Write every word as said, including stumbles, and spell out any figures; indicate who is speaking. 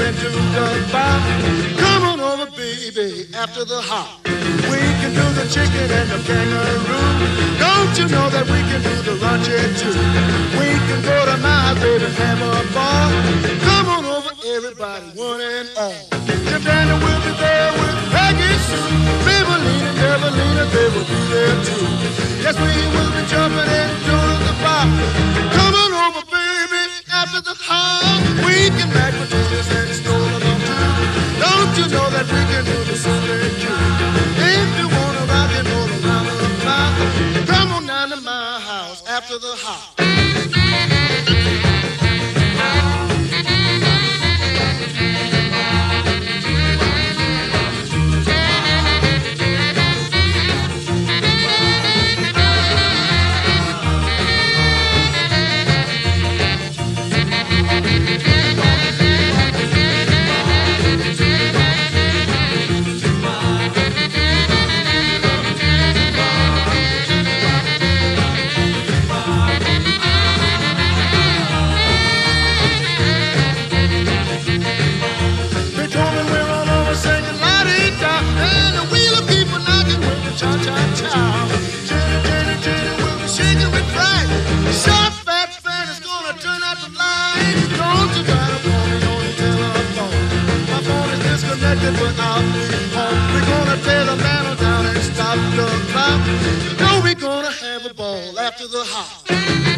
Speaker 1: into the bar. Come on over, baby, after the hop. We can do the chicken and the kangaroo. Don't you know that we can do the raunchy too? We can go to my baby and have a ball. Come on over, everybody, one and all. Jim Daniel will be there with Peggy Sue. Maybelline and Evelina, they will be there too. Yes, we will be jumping into the bar. Come on over, baby, after the hop. We can mac potatoes and stroll along too. Don't you know that we can do the Sunday cute? If you wanna rock and roll around the clock, come on down to my house after the hop. But I'll be home. We're gonna tear the mantle down and stop the clock. You know we're gonna have a ball after the hop.